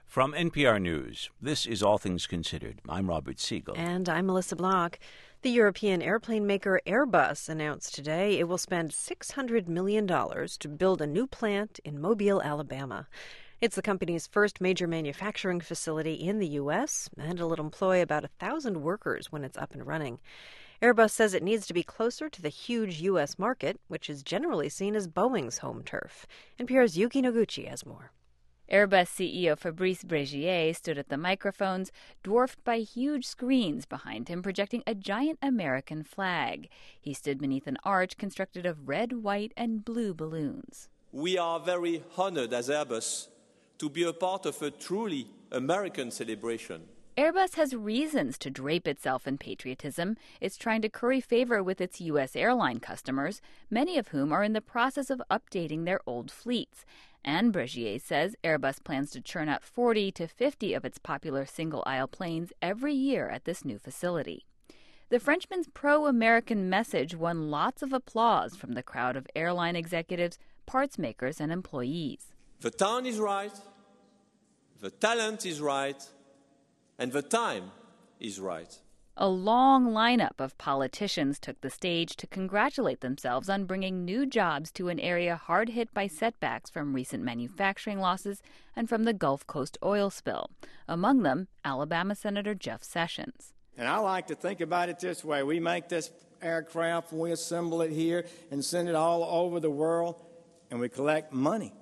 From NPR News, this is All Things Considered. I'm Robert Siegel. And I'm Melissa Block. The European airplane maker Airbus announced today it will spend $600 million to build a new plant in Mobile, Alabama. It's the company's first major manufacturing facility in the U.S., and it'll employ about 1,000 workers when it's up and running. Airbus says it needs to be closer to the huge U.S. market, which is generally seen as Boeing's home turf. NPR's Yuki Noguchi has more. Airbus CEO Fabrice Bregier stood at the microphones, dwarfed by huge screens behind him projecting a giant American flag. He stood beneath an arch constructed of red, white, and blue balloons. We are very honored as Airbus to be a part of a truly American celebration. Airbus has reasons to drape itself in patriotism. It's trying to curry favor with its U.S. airline customers, many of whom are in the process of updating their old fleets. And Bregier says Airbus plans to churn out 40 to 50 of its popular single-aisle planes every year at this new facility. The Frenchman's pro-American message won lots of applause from the crowd of airline executives, parts makers, and employees. The town is right, the talent is right, and the time is right. A long lineup of politicians took the stage to congratulate themselves on bringing new jobs to an area hard hit by setbacks from recent manufacturing losses and from the Gulf Coast oil spill. Among them, Alabama Senator Jeff Sessions. And I like to think about it this way. We make this aircraft and we assemble it here and send it all over the world, and we collect money.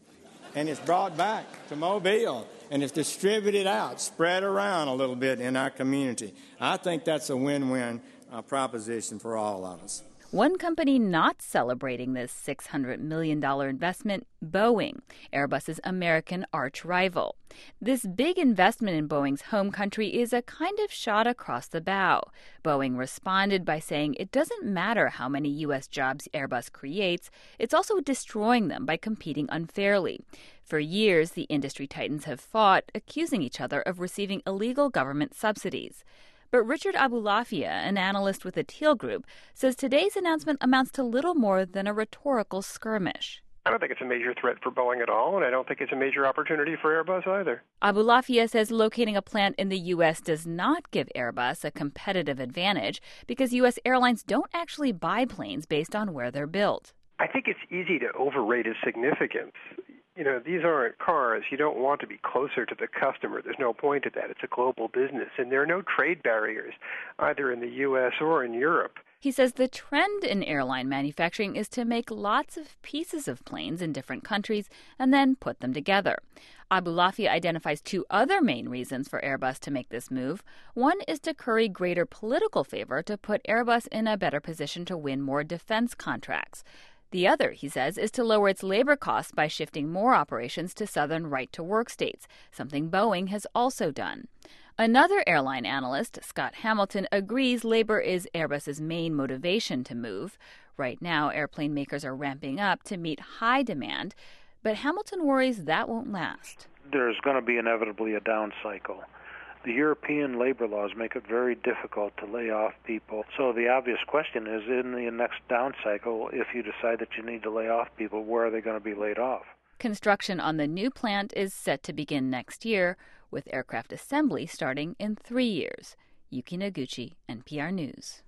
And it's brought back to Mobile, and it's distributed out, spread around a little bit in our community. I think that's a win-win proposition for all of us. One company not celebrating this $600 million investment, Boeing, Airbus's American arch rival. This big investment in Boeing's home country is a kind of shot across the bow. Boeing responded by saying it doesn't matter how many U.S. jobs Airbus creates, it's also destroying them by competing unfairly. For years, the industry titans have fought, accusing each other of receiving illegal government subsidies. But Richard Abulafia, an analyst with the Teal Group, says today's announcement amounts to little more than a rhetorical skirmish. I don't think it's a major threat for Boeing at all, and I don't think it's a major opportunity for Airbus either. Abulafia says locating a plant in the U.S. does not give Airbus a competitive advantage because U.S. airlines don't actually buy planes based on where they're built. I think it's easy to overrate its significance. You know, these aren't cars. You don't want to be closer to the customer. There's no point to that. It's a global business, and there are no trade barriers, either in the U.S. or in Europe. He says the trend in airline manufacturing is to make lots of pieces of planes in different countries and then put them together. Abulafia identifies two other main reasons for Airbus to make this move. One is to curry greater political favor to put Airbus in a better position to win more defense contracts. The other, he says, is to lower its labor costs by shifting more operations to southern right-to-work states, something Boeing has also done. Another airline analyst, Scott Hamilton, agrees labor is Airbus's main motivation to move. Right now, airplane makers are ramping up to meet high demand, but Hamilton worries that won't last. There's going to be inevitably a down cycle. The European labor laws make it very difficult to lay off people. So the obvious question is, in the next down cycle, if you decide that you need to lay off people, where are they going to be laid off? Construction on the new plant is set to begin next year, with aircraft assembly starting in 3 years. Yuki Noguchi, NPR News.